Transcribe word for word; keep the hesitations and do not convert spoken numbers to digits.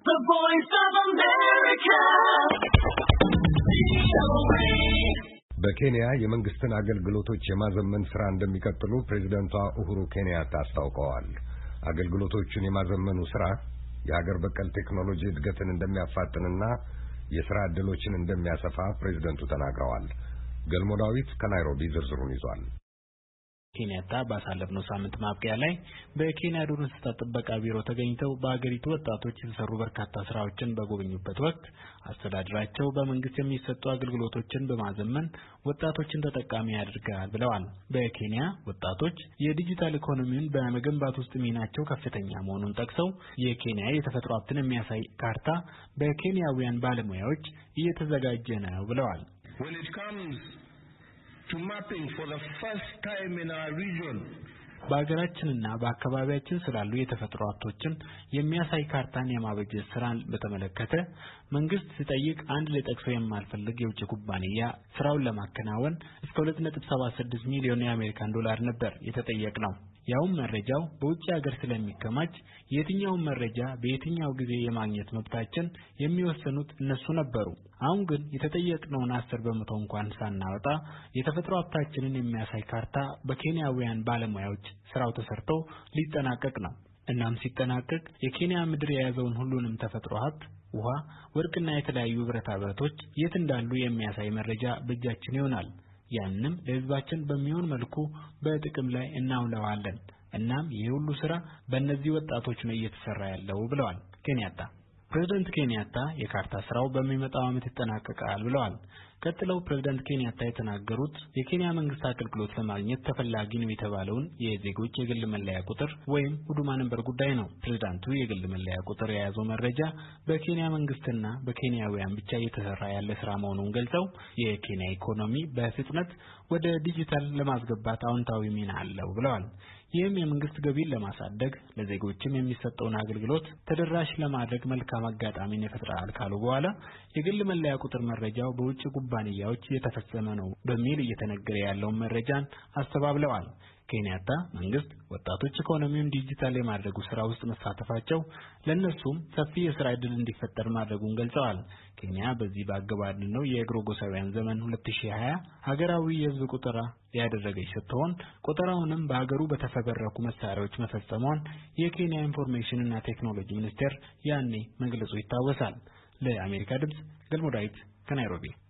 The Voice of America. በኬንያ የመንግስትን አገልግሎቶች የማዘመን ስራ እንደሚቀጥሉ ፕሬዝዳንቷ ኡሁሩ ኬንያታ አስታውቀዋል። አገልግሎቶቹን የማዘመኑ ስራ የሀገር በቀል ቴክኖሎጂ እድገትን እንደሚያፋጥንና የስራ ዕድሎችን እንደሚያሰፋ ፕሬዝዳንቱ ተናግረዋል። ገልሞ ዳዊት ከናይሮቢ ዝርዝሩን ይዟል። ኬንያታ ባሳለፍነው ሳምንት ማብቂያ ላይ በኬንያ ዱር እንስሳት ጥበቃ ቢሮ ተገኝተው በአገሪቱ ወጣቶች የተሰሩ በርካታ ስራዎችን በጎበኙበት ወቅት አስተዳደራቸው በመንግስት የሚሰጡ አገልግሎቶችን በማዘመን ወጣቶችን ተጠቃሚ ያደርጋል ብለዋል። በኬንያ ወጣቶች የዲጂታል ኢኮኖሚውን በመገንባት ውስጥ ሚናቸው ከፍተኛ መሆኑን ጠቅሰው የኬንያ የተፈጥሮ ሀብትን የሚያሳይ ካርታ በኬንያውያን ባለሙያዎች እየተዘጋጀ ነው ብለዋል። When it comes to mapping for the first time in our region, በአገራችንና በአካባቢያችን ስላሉ የተፈጥሮ ሀብቶችን የሚያሳይ ካርታን የማበጀት ስራን በተመለከተ መንግስት ሲጠይቅ አንድ ለጠቅሰው የማልፈልግ የውጭ ኩባንያ ስራውን ለማከናወን እስከ ሁለት ነጥብ ሰባት ስድስት ሚሊዮን የአሜሪካን ዶላር ነበር የተጠየቅነው። ያውም መረጃው በውጭ ሀገር ስለሚከማች የትኛውን መረጃ በየትኛው ጊዜ የማግኘት መብታችን የሚወሰኑት እነሱ ነበሩ። አሁን ግን የተጠየቅነውን አስር በመቶ እንኳን ሳናወጣ የተፈጥሮ ሀብታችንን የሚያሳይ ካርታ በኬንያውያን ባለሙያዎች ስራው ተሰርቶ ሊጠናቀቅ ነው። እናም ሲጠናቀቅ የኬንያ ምድር የያዘውን ሁሉንም ተፈጥሮ ሀብት ውሃ፣ ወርቅና የተለያዩ ብረታ ብረቶች የት እንዳሉ የሚያሳይ መረጃ በእጃችን ይሆናል። ያንንም ለህዝባችን በሚሆን መልኩ በጥቅም ላይ እናውለዋለን። እናም ይህ ሁሉ ስራ በእነዚህ ወጣቶች ነው እየተሰራ ያለው ብለዋል ኬንያታ። ፕሬዝዳንት ኬንያታ የካርታ ስራው በሚመጣው ዓመት ይጠናቀቃል ብለዋል። ቀጥለው ፕሬዝዳንት ኬንያታ የተናገሩት የኬንያ መንግስት አገልግሎት ለማግኘት ተፈላጊ ነው የተባለውን የዜጎች የግል መለያ ቁጥር ወይም ሁዱማ ነምበር ጉዳይ ነው። ፕሬዝዳንቱ የግል መለያ ቁጥር የያዘው መረጃ በኬንያ መንግስትና በኬንያውያን ብቻ እየተሰራ ያለ ስራ መሆኑን ገልጸው የኬንያ ኢኮኖሚ በፍጥነት ወደ ዲጂታል ለማስገባት አዎንታዊ ሚና አለው ብለዋል። ይህም የመንግስት ገቢን ለማሳደግ ለዜጎችም የሚሰጠውን አገልግሎት ተደራሽ ለማድረግ መልካም አጋጣሚን ይፈጥራል ካሉ በኋላ የግል መለያ ቁጥር መረጃው በውጭ ኩባንያዎች እየተፈጸመ ነው በሚል እየተነገረ ያለውን መረጃን አስተባብለዋል። ኬንያታ መንግስት ወጣቶች ኢኮኖሚውን ዲጂታል የማድረጉ ስራ ውስጥ መሳተፋቸው ለነሱም ሰፊ የስራ ዕድል እንዲፈጠር ማድረጉን ገልጸዋል። ኬንያ በዚህ ባገባደደው የግሮጎሳውያን ዘመን ሁለት ሺህ ሃያ ሀገራዊ የህዝብ ቁጠራ ያደረገች ስትሆን ቁጠራውንም በሀገሩ በተፈበረኩ መሳሪያዎች መፈጸሟን የኬንያ ኢንፎርሜሽን እና ቴክኖሎጂ ሚኒስቴር ያኔ መግለጹ ይታወሳል። ለአሜሪካ ድምጽ ገልሞ ዳዊት ከናይሮቢ